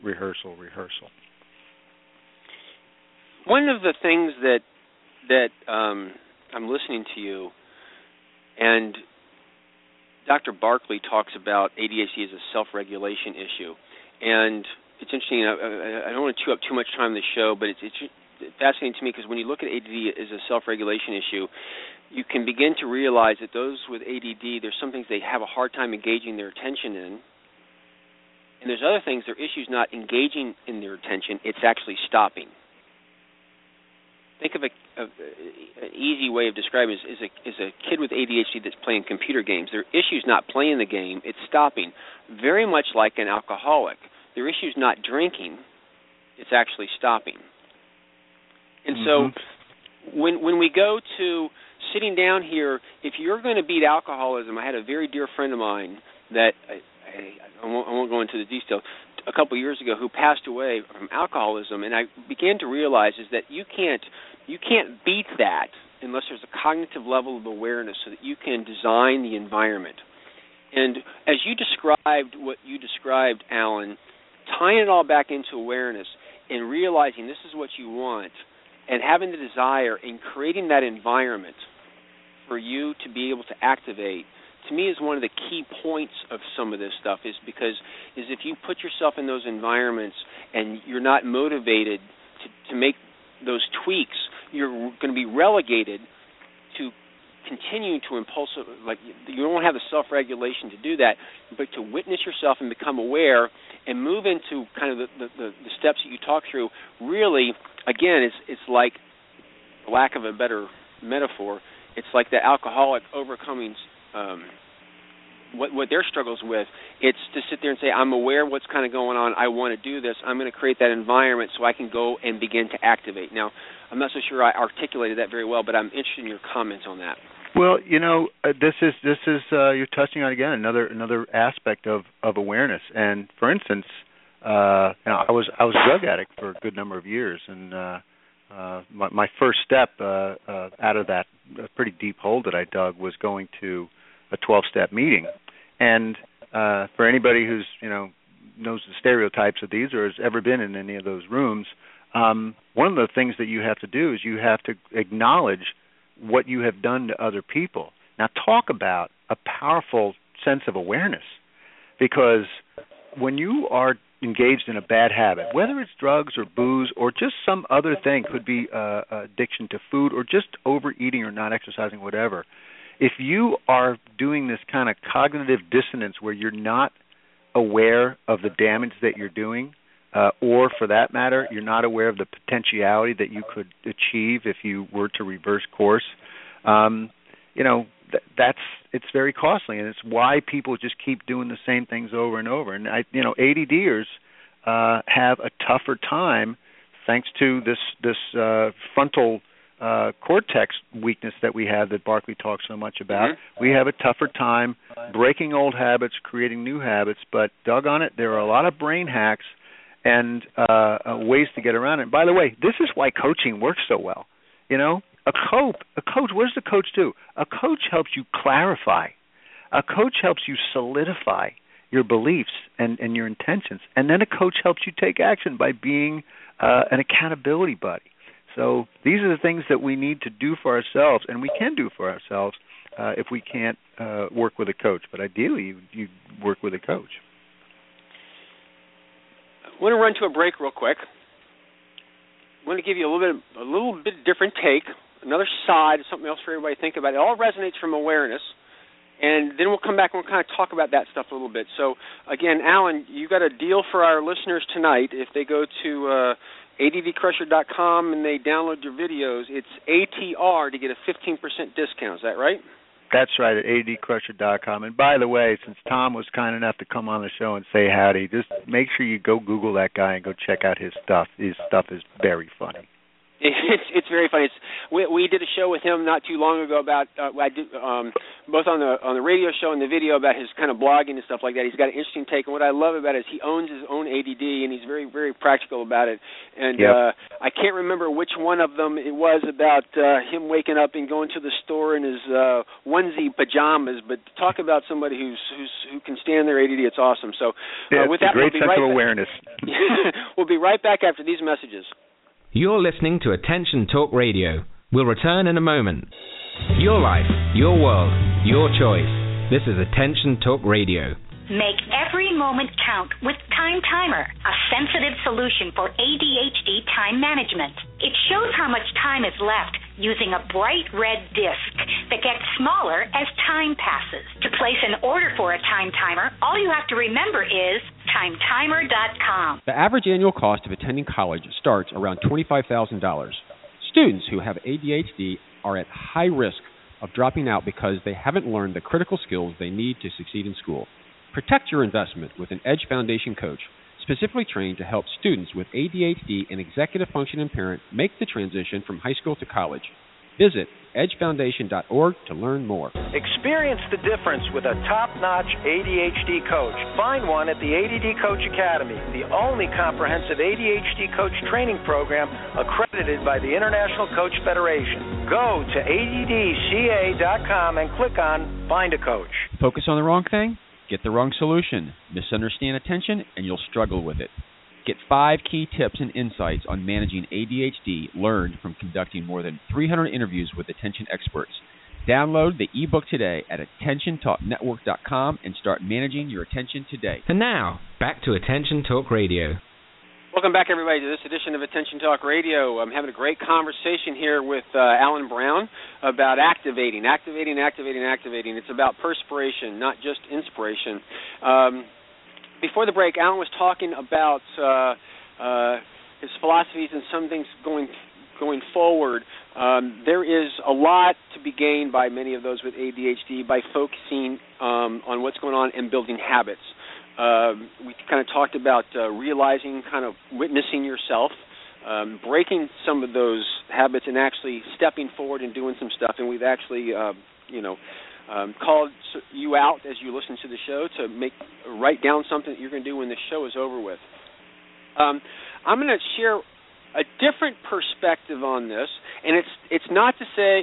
One of the things that I'm listening to you, and Dr. Barkley talks about ADHD as a self-regulation issue, and it's interesting. I don't want to chew up too much time in the show, but it's fascinating to me because when you look at ADD as a self-regulation issue, you can begin to realize that those with ADD, there's some things they have a hard time engaging their attention in. And there's other things, their issue's not engaging in their attention, it's actually stopping. Think of an easy way of describing it is a kid with ADHD that's playing computer games. Their issue's not playing the game, it's stopping. Very much like an alcoholic. Their issue's not drinking, it's actually stopping. And so when we go to sitting down here, if you're going to beat alcoholism, I had a very dear friend of mine that I won't go into the detail, a couple of years ago, who passed away from alcoholism, and I began to realize is that you can't beat that unless there's a cognitive level of awareness so that you can design the environment. And as you described what you described, Alan, tying it all back into awareness and realizing this is what you want and having the desire and creating that environment for you to be able to activate, to me is one of the key points of some of this stuff is if you put yourself in those environments and you're not motivated to make those tweaks, you're going to be relegated to continue to impulsive, like you don't have the self-regulation to do that, but to witness yourself and become aware and move into kind of the steps that you talk through. Really, again, it's like, for lack of a better metaphor, it's like the alcoholic overcoming what their struggles with. It's to sit there and say, I'm aware of what's kind of going on. I want to do this. I'm going to create that environment so I can go and begin to activate. Now, I'm not so sure I articulated that very well, but I'm interested in your comments on that. Well, this is you're touching on again another aspect of awareness. And for instance, I was a drug addict for a good number of years, and my first step out of that pretty deep hole that I dug was going to a 12-step meeting. And for anybody who's knows the stereotypes of these or has ever been in any of those rooms, one of the things that you have to do is you have to acknowledge what you have done to other people. Now, talk about a powerful sense of awareness, because when you are engaged in a bad habit, whether it's drugs or booze or just some other thing, could be addiction to food or just overeating or not exercising, whatever, if you are doing this kind of cognitive dissonance where you're not aware of the damage that you're doing, or for that matter, you're not aware of the potentiality that you could achieve if you were to reverse course, it's very costly, and it's why people just keep doing the same things over and over. And ADDers have a tougher time thanks to this frontal cortex weakness that we have that Barkley talks so much about. Mm-hmm. We have a tougher time breaking old habits, creating new habits, but doggone it, there are a lot of brain hacks and ways to get around it. And by the way, this is why coaching works so well. A coach, what does the coach do? A coach helps you clarify. A coach helps you solidify your beliefs and your intentions. And then a coach helps you take action by being an accountability buddy. So these are the things that we need to do for ourselves, and we can do for ourselves if we can't work with a coach. But ideally, you work with a coach. I want to run to a break real quick. I want to give you a little bit different take, another side, something else for everybody to think about. It all resonates from awareness, and then we'll come back and we'll kind of talk about that stuff a little bit. So, again, Alan, you got a deal for our listeners tonight. If they go to addcrusher.com and they download your videos, it's ATR to get a 15% discount. Is that right? That's right, at addcrusher.com. And by the way, since Tom was kind enough to come on the show and say howdy, just make sure you go Google that guy and go check out his stuff. His stuff is very funny. It's very funny. We did a show with him not too long ago about both on the radio show and the video about his kind of blogging and stuff like that. He's got an interesting take, and what I love about it is he owns his own ADD, and he's very, very practical about it. And I can't remember which one of them it was about him waking up and going to the store in his onesie pajamas. But talk about somebody who can stand their ADD. It's awesome. So with that, great sense of awareness. We'll be right back after these messages. You're listening to Attention Talk Radio. We'll return in a moment. Your life, your world, your choice. This is Attention Talk Radio. Make every moment count with Time Timer, a sensitive solution for ADHD time management. It shows how much time is left using a bright red disc that gets smaller as time passes. To place an order for a time timer, all you have to remember is timetimer.com. The average annual cost of attending college starts around $25,000. Students who have ADHD are at high risk of dropping out because they haven't learned the critical skills they need to succeed in school. Protect your investment with an Edge Foundation coach, specifically trained to help students with ADHD and executive function impairment make the transition from high school to college. Visit edgefoundation.org to learn more. Experience the difference with a top-notch ADHD coach. Find one at the ADD Coach Academy, the only comprehensive ADHD coach training program accredited by the International Coach Federation. Go to addca.com and click on Find a Coach. Focus on the wrong thing? Get the wrong solution. Misunderstand attention, and you'll struggle with it. Get 5 key tips and insights on managing ADHD learned from conducting more than 300 interviews with attention experts. Download the ebook today at attentiontalknetwork.com and start managing your attention today. And now, back to Attention Talk Radio. Welcome back, everybody, to this edition of Attention Talk Radio. I'm having a great conversation here with Alan Brown about activating. It's about perspiration, not just inspiration. Before the break, Alan was talking about his philosophies and some things going forward. There is a lot to be gained by many of those with ADHD by focusing on what's going on and building habits. We kind of talked about realizing, kind of witnessing yourself, breaking some of those habits and actually stepping forward and doing some stuff. And we've actually, called you out as you listen to the show to write down something that you're going to do when the show is over with. I'm going to share a different perspective on this, and it's not to say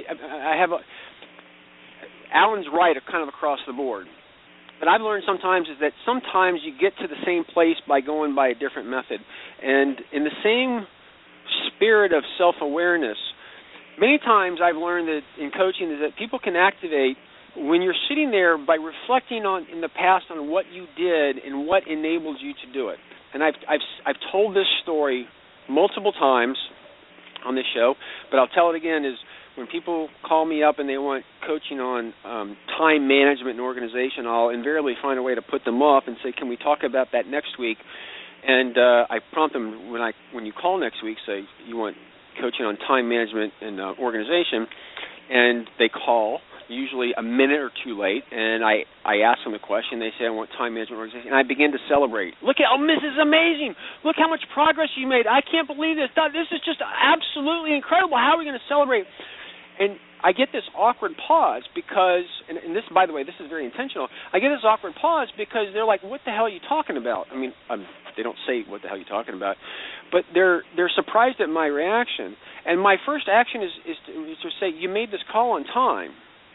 Alan's right kind of across the board. But I've learned sometimes is that sometimes you get to the same place by going by a different method. And in the same spirit of self-awareness, many times I've learned that in coaching is that people can activate when you're sitting there by reflecting on in the past on what you did and what enabled you to do it. And I've told this story multiple times on this show, but I'll tell it again is when people call me up and they want coaching on time management and organization, I'll invariably find a way to put them off and say, can we talk about that next week? And I prompt them when you call next week, say you want coaching on time management and organization, and they call, usually a minute or two late, and I ask them a question. They say, I want time management organization, and I begin to celebrate. Look, this is amazing. Look how much progress you made. I can't believe this. This is just absolutely incredible. How are we going to celebrate? And I get this awkward pause because, and this, by the way, this is very intentional. I get this awkward pause because they're like, what the hell are you talking about? I mean, they don't say, what the hell are you talking about? But they're surprised at my reaction. And my first action is to say, you made this call on time.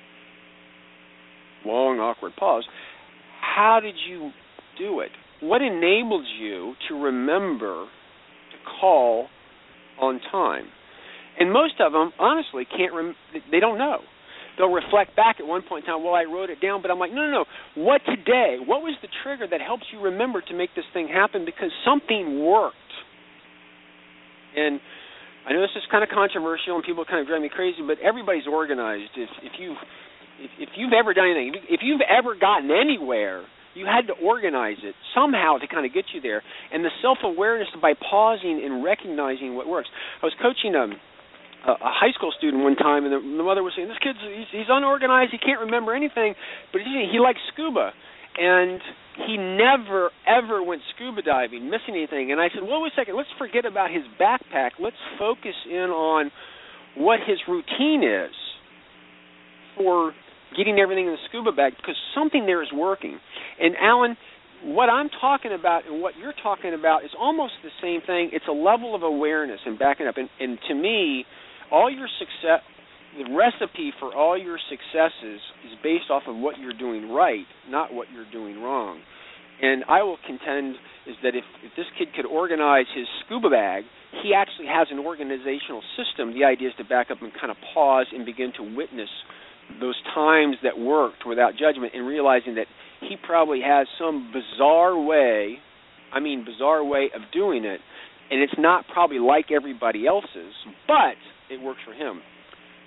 Long, awkward pause. How did you do it? What enabled you to remember to call on time? And most of them, honestly, they don't know. They'll reflect back at one point in time, well, I wrote it down, but I'm like, no. What today? What was the trigger that helps you remember to make this thing happen because something worked? And I know this is kind of controversial and people kind of drive me crazy, but everybody's organized. If you've ever done anything, if you've ever gotten anywhere, you had to organize it somehow to kind of get you there. And the self-awareness by pausing and recognizing what works. I was coaching a high school student one time, and the mother was saying, this kid's he's unorganized, he can't remember anything, but he likes scuba. And he never, ever went scuba diving, missing anything. And I said, well, wait a second, let's forget about his backpack. Let's focus in on what his routine is for getting everything in the scuba bag, because something there is working. And Alan, what I'm talking about and what you're talking about is almost the same thing. It's a level of awareness and backing up. And to me, all your success, the recipe for all your successes is based off of what you're doing right, not what you're doing wrong. And I will contend is that if this kid could organize his scuba bag, he actually has an organizational system. The idea is to back up and kind of pause and begin to witness those times that worked without judgment and realizing that he probably has some bizarre way of doing it, and it's not probably like everybody else's, but it works for him.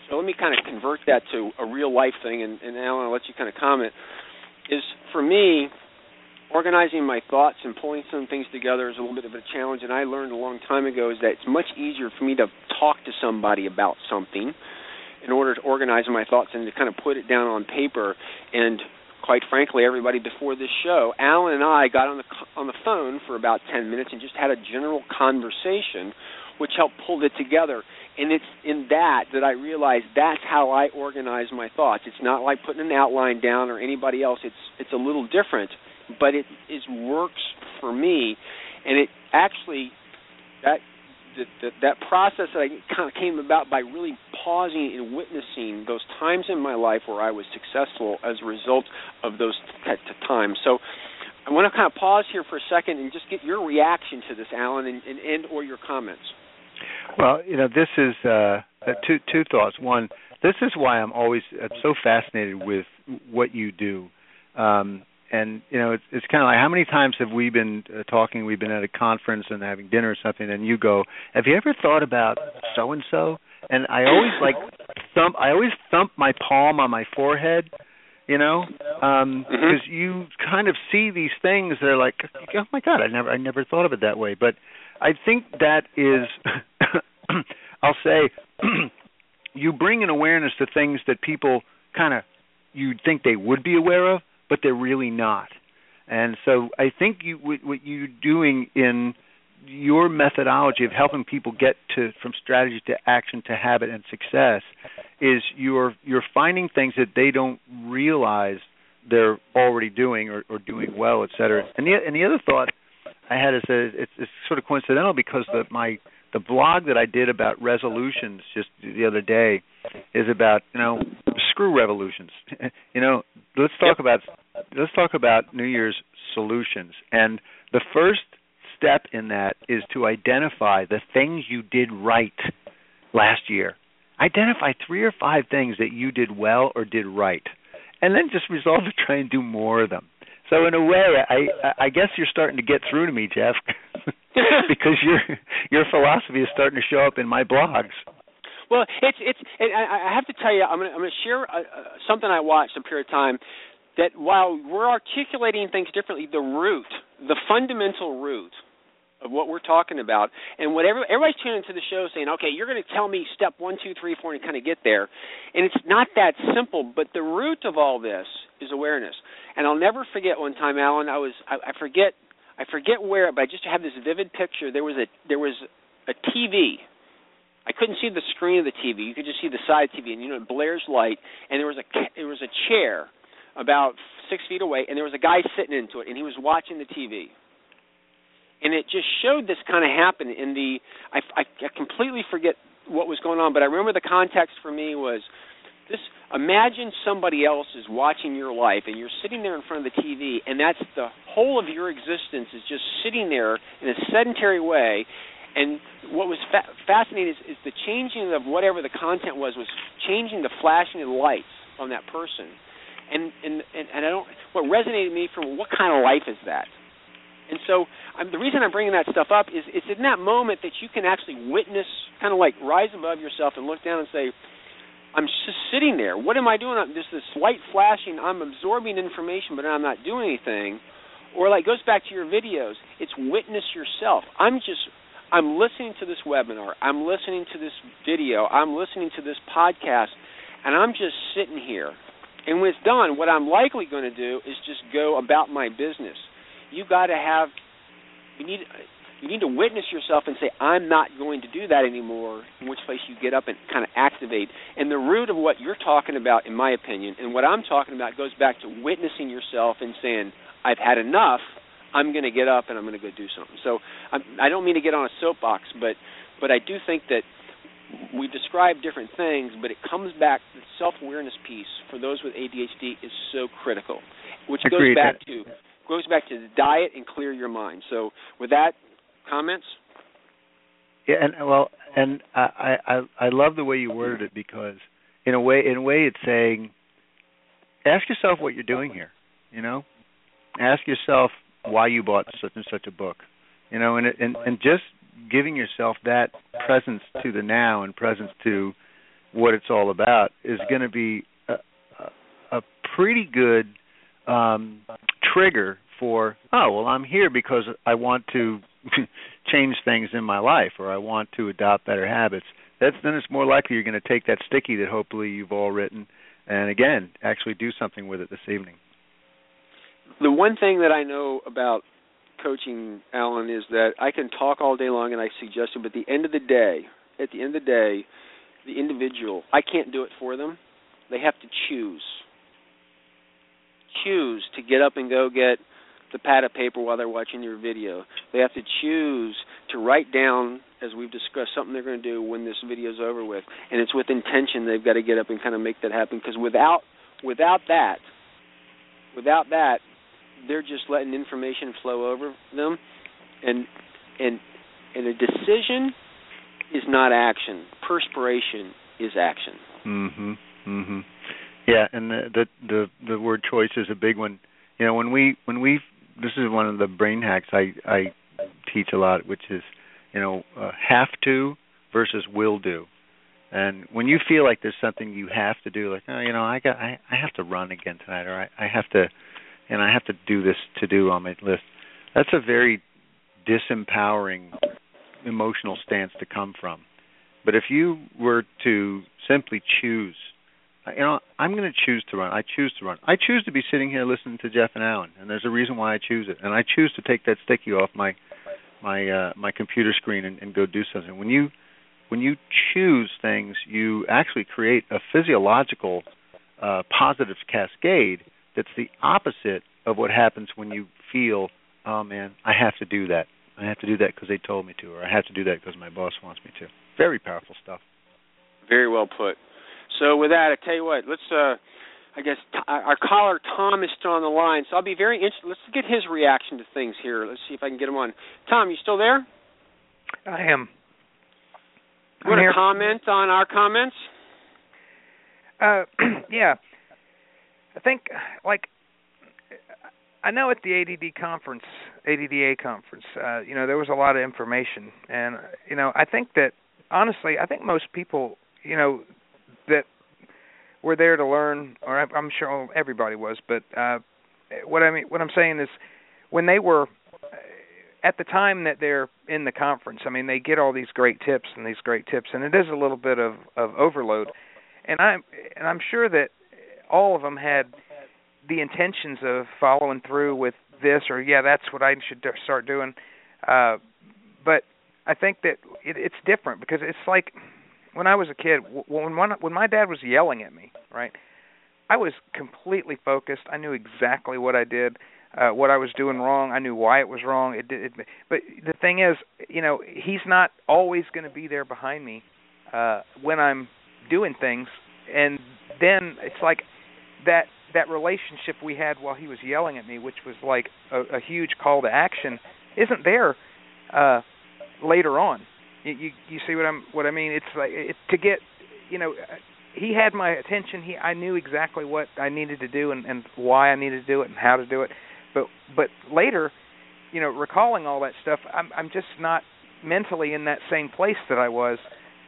So let me kind of convert that to a real life thing, and Alan, I'll let you kind of comment. Is for me, organizing my thoughts and pulling some things together is a little bit of a challenge, and I learned a long time ago is that it's much easier for me to talk to somebody about something in order to organize my thoughts and to kind of put it down on paper. And quite frankly, everybody, before this show, Alan and I got on the phone for about 10 minutes and just had a general conversation, which helped pull it together. And it's in that I realized that's how I organize my thoughts. It's not like putting an outline down or anybody else. It's a little different, but it works for me. And it actually, that process that I kind of came about by really pausing and witnessing those times in my life where I was successful as a result of those times. So I want to kind of pause here for a second and just get your reaction to this, Alan, and or your comments. Well, this is two thoughts. One, this is why I'm so fascinated with what you do. And, it's kind of like, how many times have we been talking, we've been at a conference and having dinner or something, and you go, have you ever thought about so-and-so? And I always thump my palm on my forehead, because you kind of see these things that are like, oh my God, I never thought of it that way. But I think that is, I'll say, you bring an awareness to things that people you'd think they would be aware of, but they're really not. And so I think what you're doing in your methodology of helping people get from strategy to action to habit and success is you're finding things that they don't realize they're already doing or doing well, et cetera. And the other thought I had is it's sort of coincidental because the blog that I did about resolutions just the other day is about screw revolutions. Let's talk about New Year's solutions. And the first step in that is to identify the things you did right last year. Identify 3 or 5 things that you did well or did right, and then just resolve to try and do more of them. So in a way, I guess you're starting to get through to me, Jeff, because your philosophy is starting to show up in my blogs. Well, I have to tell you, I'm going to share something I watched a period of time, that while we're articulating things differently, the fundamental root of what we're talking about, and what everybody's tuning into the show saying, okay, you're going to tell me step 1, 2, 3, 4, and kind of get there, and it's not that simple. But the root of all this is awareness. And I'll never forget one time, Alan. I forget where, but I just have this vivid picture. There was a TV. I couldn't see the screen of the TV. You could just see the side TV, and it blares light. And there was a chair about 6 feet away, and there was a guy sitting into it, and he was watching the TV. And it just showed this kind of happen in the. I completely forget what was going on, but I remember the context for me was this. Imagine somebody else is watching your life, and you're sitting there in front of the TV, and that's the whole of your existence is just sitting there in a sedentary way. And what was fascinating is the changing of whatever the content was changing the flashing of lights on that person. And what resonated with me from what kind of life is that? And so the reason I'm bringing that stuff up is it's in that moment that you can actually witness, kind of like rise above yourself and look down and say, I'm just sitting there. What am I doing? There's this light flashing. I'm absorbing information, but I'm not doing anything. Or like goes back to your videos. It's witness yourself. I'm listening to this webinar. I'm listening to this video. I'm listening to this podcast, and I'm just sitting here. And when it's done, what I'm likely going to do is just go about my business. You need to witness yourself and say, I'm not going to do that anymore, in which place you get up and kind of activate. And the root of what you're talking about, in my opinion, and what I'm talking about goes back to witnessing yourself and saying, I've had enough, I'm going to get up and I'm going to go do something. So I don't mean to get on a soapbox, but I do think that we describe different things, but it comes back, the self-awareness piece for those with ADHD is so critical, which goes back to the diet and clear your mind. So with that, comments? Yeah, and I love the way you worded it, because in a way it's saying, ask yourself what you're doing here. Ask yourself why you bought such and such a book. And just giving yourself that presence to the now and presence to what it's all about is going to be a pretty good trigger for, I'm here because I want to change things in my life, or I want to adopt better habits. Then it's more likely you're going to take that sticky that hopefully you've all written and, again, actually do something with it this evening. The one thing that I know about coaching, Alan, is that I can talk all day long and I suggest it, but at the end of the day, the individual, I can't do it for them. They have to choose to get up and go get the pad of paper while they're watching your video. They have to choose to write down, as we've discussed, something they're going to do when this video's over with. And it's with intention. They've got to get up and kind of make that happen, because without that, they're just letting information flow over them. And a decision is not action. Perspiration is action. Mm-hmm. Mm-hmm. Yeah, and the word choice is a big one. You know, when we this is one of the brain hacks I teach a lot, which is, have to versus will do. And when you feel like there's something you have to do, like, I have to run again tonight, or I have to do this to do on my list. That's a very disempowering emotional stance to come from. But if you were to simply choose, I'm going to choose to run. I choose to run. I choose to be sitting here listening to Jeff and Alan, and there's a reason why I choose it. And I choose to take that sticky off my computer screen and go do something. When you choose things, you actually create a physiological positive cascade that's the opposite of what happens when you feel, oh man, I have to do that. I have to do that because they told me to, or I have to do that because my boss wants me to. Very powerful stuff. Very well put. So with that, I tell you what, let's, I guess our caller Tom is still on the line, so I'll be very interested. Let's get his reaction to things here. Let's see if I can get him on. Tom, you still there? I am. You want to comment on our comments? Yeah. I think, I know at the ADDA conference, there was a lot of information. And, I think that, honestly, most people, that were there to learn, or I'm sure everybody was, but what I'm saying is when they were, at the time that they're in the conference, they get all these great tips, and it is a little bit of overload. And I'm sure that all of them had the intentions of following through with this, or that's what I should start doing. But I think that it's different, because it's like when I was a kid, when my dad was yelling at me, right, I was completely focused. I knew exactly what I did, what I was doing wrong. I knew why it was wrong. But the thing is, he's not always going to be there behind me when I'm doing things. And then it's like that relationship we had while he was yelling at me, which was like a huge call to action, isn't there later on. You see what I mean? It's like to get, he had my attention. I knew exactly what I needed to do and why I needed to do it and how to do it. But later, recalling all that stuff, I'm just not mentally in that same place that I was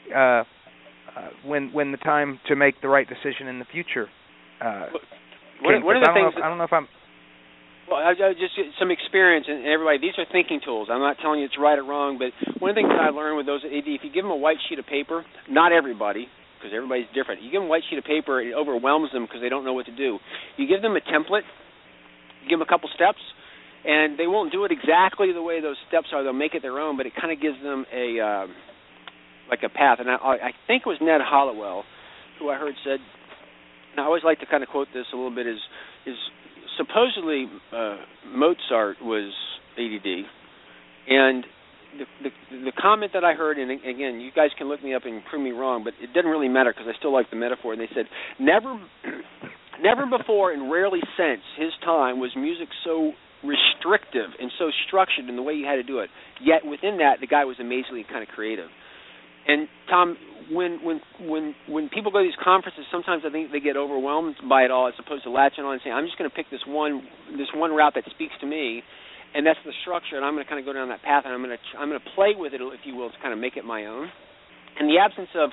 when the time to make the right decision in the future. One of the things I don't know if I'm. Well, I just some experience, and everybody, these are thinking tools. I'm not telling you it's right or wrong, but one of the things that I learned with those at AD, if you give them a white sheet of paper, not everybody, because everybody's different, you give them a white sheet of paper, it overwhelms them because they don't know what to do. You give them a template, you give them a couple steps, and they won't do it exactly the way those steps are. They'll make it their own, but it kind of gives them a path. And I think it was Ned Hollowell who I heard said, and I always like to kind of quote this a little bit, is supposedly Mozart was ADD, and the comment that I heard, and again, you guys can look me up and prove me wrong, but it doesn't really matter because I still like the metaphor. And they said, never before and rarely since his time was music so restrictive and so structured in the way you had to do it. Yet within that, the guy was amazingly kind of creative. And Tom, when people go to these conferences, sometimes I think they get overwhelmed by it all, as opposed to latching on and saying, I'm just going to pick this one route that speaks to me, and that's the structure, and I'm going to kind of go down that path, and I'm going to play with it, if you will, to kind of make it my own. In the absence of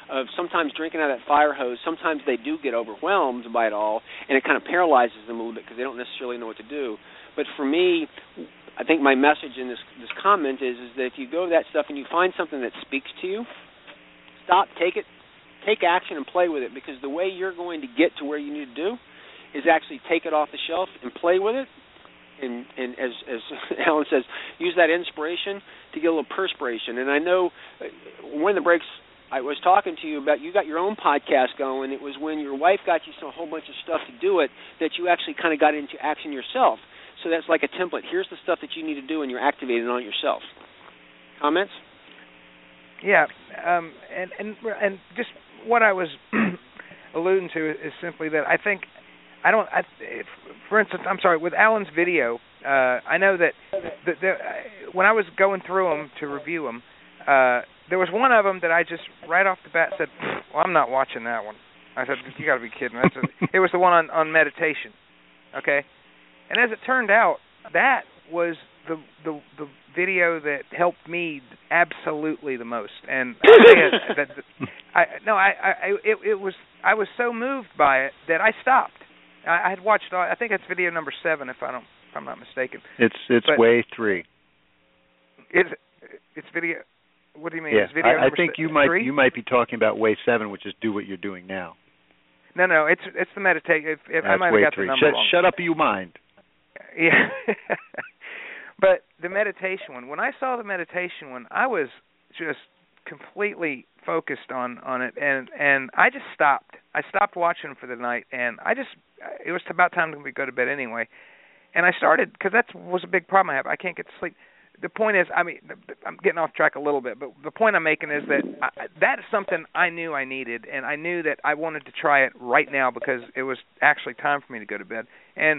of sometimes drinking out of that fire hose. Sometimes they do get overwhelmed by it all, and it kind of paralyzes them a little bit because they don't necessarily know what to do. But for me, I think my message in this comment is that if you go to that stuff and you find something that speaks to you, stop, take action and play with it, because the way you're going to get to where you need to do is actually take it off the shelf and play with it. And as Alan says, use that inspiration to get a little perspiration. And I know one of the breaks I was talking to you about, you got your own podcast going. It was when your wife got you a whole bunch of stuff to do it that you actually kind of got into action yourself. So that's like a template. Here's the stuff that you need to do, and you're activating on it yourself. Comments? Yeah, and just what I was alluding to is simply that I think for instance, I'm sorry, with Alan's video, I know that when I was going through them to review them, there was one of them that I just right off the bat said, well, I'm not watching that one. I said, you got to be kidding. It was the one on meditation, okay? And as it turned out, that was the video that helped me absolutely the most. And I was so moved by it that I stopped. I had watched. I think it's video number 7, if I'm not mistaken. It's way 3. It's video. What do you mean? Yeah, it's video I think you 3? might be talking about way 7, which is do what you're doing now. No, it's the meditation. I might have got 3. the number wrong. Shut up, you mind. Yeah. But the meditation one, when I saw the meditation one, I was just completely focused on it, and I just stopped. I stopped watching for the night, and it was about time to go to bed anyway. And I started, because that was a big problem I have. I can't get to sleep. The point is, I'm getting off track a little bit, but the point I'm making is that that is something I knew I needed, and I knew that I wanted to try it right now because it was actually time for me to go to bed. And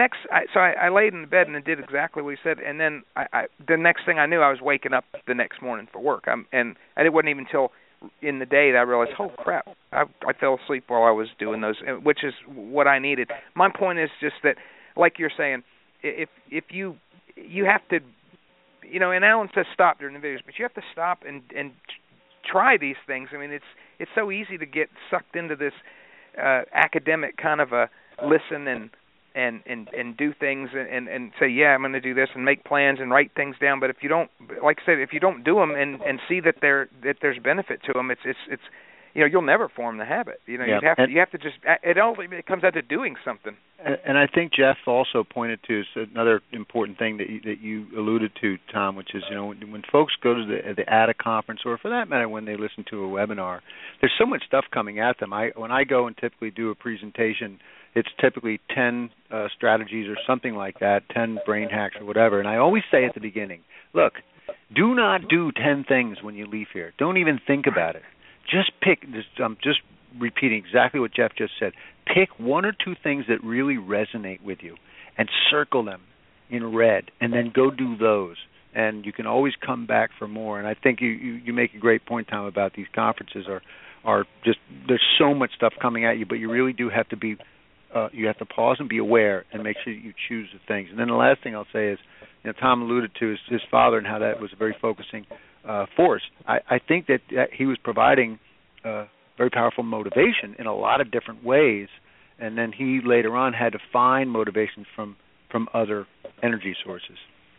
I laid in the bed and I did exactly what he said, and then the next thing I knew, I was waking up the next morning for work. And it wasn't even until in the day that I realized, oh crap, I fell asleep while I was doing those, which is what I needed. My point is just that, like you're saying, if you have to, and Alan says stop during the videos, but you have to stop and try these things. I mean, it's so easy to get sucked into this academic kind of a listen and do things and say, yeah, I'm going to do this and make plans and write things down. But if you don't, like I said, if you don't do them and see that there's benefit to them, it's you'll never form the habit. You have to just. It comes out to doing something. And I think Jeff also pointed to another important thing that you alluded to, Tom, which is when folks go to the ADA conference, or for that matter when they listen to a webinar, there's so much stuff coming at them. When I go and typically do a presentation, it's typically 10 strategies or something like that, 10 brain hacks or whatever. And I always say at the beginning, look, do not do 10 things when you leave here. Don't even think about it. Just pick. I'm just repeating exactly what Jeff just said. Pick 1 or 2 things that really resonate with you and circle them in red, and then go do those. And you can always come back for more. And I think you make a great point, Tom, about these conferences are just, there's so much stuff coming at you, but you really do have to be you have to pause and be aware and make sure you choose the things. And then the last thing I'll say is, Tom alluded to his father and how that was a very focusing force. I think that he was providing very powerful motivation in a lot of different ways, and then he later on had to find motivation from other energy sources.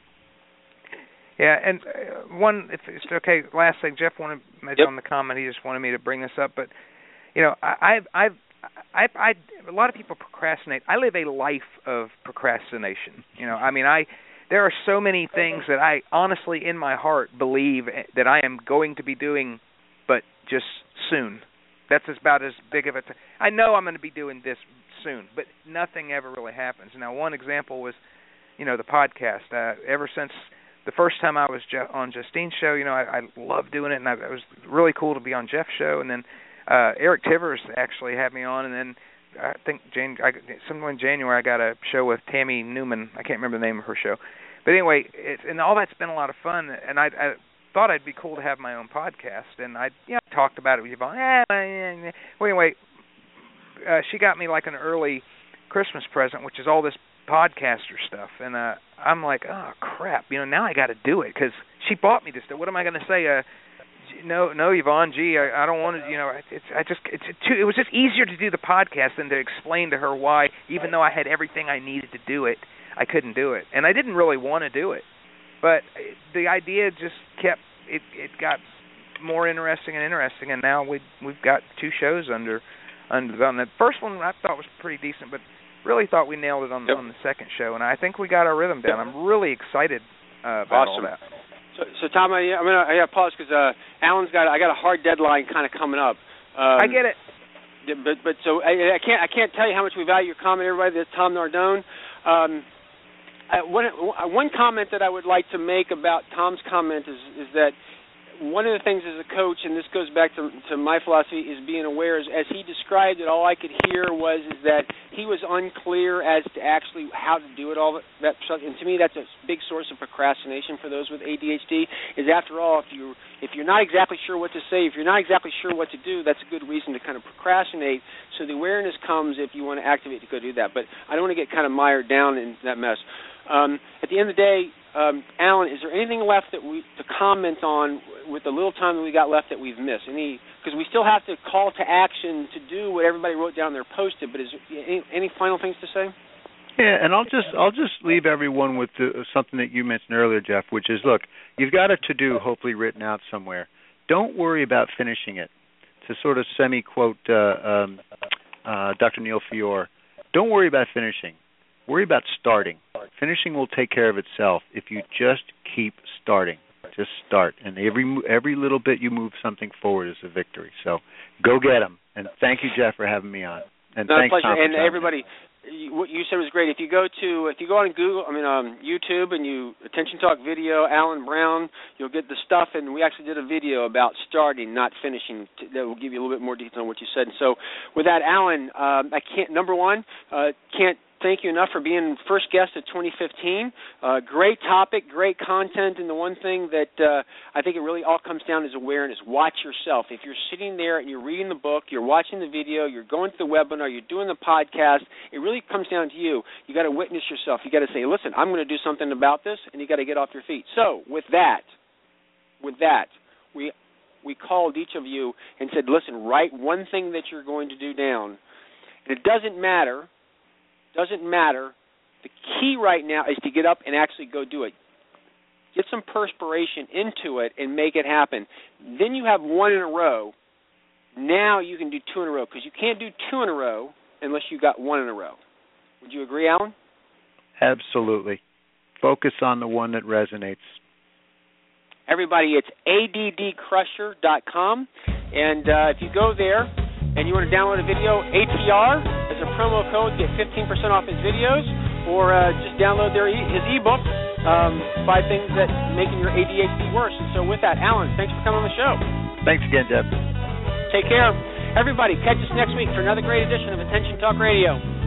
Yeah, and if it's okay, last thing, Jeff wanted to mention on the comment, he just wanted me to bring this up, but a lot of people procrastinate. I live a life of procrastination. There are so many things that I honestly, in my heart, believe that I am going to be doing, but just soon. That's about as big of a I know I'm going to be doing this soon, but nothing ever really happens. Now, one example was, the podcast. Ever since the first time I was on Justine's show, I love doing it, and it was really cool to be on Jeff's show, and then Eric Tivers actually had me on, and then I think sometime in January I got a show with Tammy Newman. I can't remember the name of her show. But anyway, and all that's been a lot of fun, and I thought it'd be cool to have my own podcast, and I talked about it with Yvonne. Well, anyway, she got me like an early Christmas present, which is all this podcaster stuff, and I'm like, oh crap, now I got to do it because she bought me this stuff. What am I going to say? No, Yvonne. Gee, I don't want to. It was just easier to do the podcast than to explain to her why, even though I had everything I needed to do it, I couldn't do it, and I didn't really want to do it. But the idea just kept. It got more interesting and interesting, and now we've got 2 shows under development. The first one I thought was pretty decent, but really thought we nailed it on the second show, and I think we got our rhythm down. I'm really excited about all that. So Tom, I gotta pause because Alan's I got a hard deadline kind of coming up. I get it. But so I can't tell you how much we value your comment, everybody. That's Tom Nardone. One comment that I would like to make about Tom's comment is that one of the things as a coach, and this goes back to my philosophy, is being aware. As he described it, all I could hear was that he was unclear as to actually how to do it all. And to me, that's a big source of procrastination for those with ADHD. Is after all, if you're not exactly sure what to say, if you're not exactly sure what to do, that's a good reason to kind of procrastinate. So the awareness comes if you want to activate to go do that. But I don't want to get kind of mired down in that mess. At the end of the day, Alan, is there anything left to comment on with the little time that we got left that we've missed? Because we still have to call to action to do what everybody wrote down there posted. But is there any final things to say? Yeah, and I'll just leave everyone with something that you mentioned earlier, Jeff, which is, look, you've got a to-do hopefully written out somewhere. Don't worry about finishing it. To sort of semi-quote Dr. Neil Fiore, don't worry about finishing. Worry about starting. Finishing will take care of itself if you just keep starting. Just start, and every little bit you move something forward is a victory. So go get them. And thank you, Jeff, for having me on. And thanks, pleasure. Tom, for and everybody. What you said was great. If you go on Google, YouTube, and you Attention Talk video, Alan Brown, you'll get the stuff. And we actually did a video about starting, not finishing. That will give you a little bit more detail on what you said. And so, with that, Alan, I can't thank you enough for being first guest of 2015. Great topic, great content, and the one thing that I think it really all comes down is awareness. Watch yourself. If you're sitting there and you're reading the book, you're watching the video, you're going to the webinar, you're doing the podcast, it really comes down to you. You got to witness yourself. You got to say, listen, I'm going to do something about this, and you got to get off your feet. So with that, we called each of you and said, listen, write one thing that you're going to do down. And it doesn't matter. The key right now is to get up and actually go do it. Get some perspiration into it and make it happen. Then you have 1 in a row. Now you can do 2 in a row because you can't do 2 in a row unless you got 1 in a row. Would you agree, Alan? Absolutely. Focus on the one that resonates. Everybody, it's addcrusher.com. And if you go there and you want to download a video, ATR as a promo code, get 15% off his videos, or just download his ebook, 5 Things That Making Your ADHD Worse. And so with that, Alan, thanks for coming on the show. Thanks again, Jeff. Take care. Everybody, catch us next week for another great edition of Attention Talk Radio.